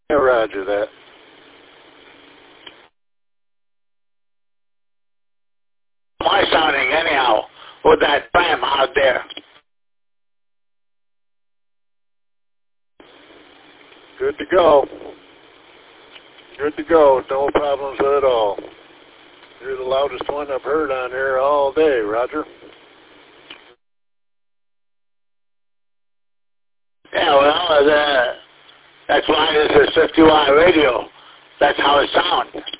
Yeah, roger that. My sounding anyhow with that tram out there. Good to go. Good to go. No problems at all. You're the loudest one I've heard on there all day, Roger. Yeah, well, that's why this is 50 watt radio. That's how it sounds.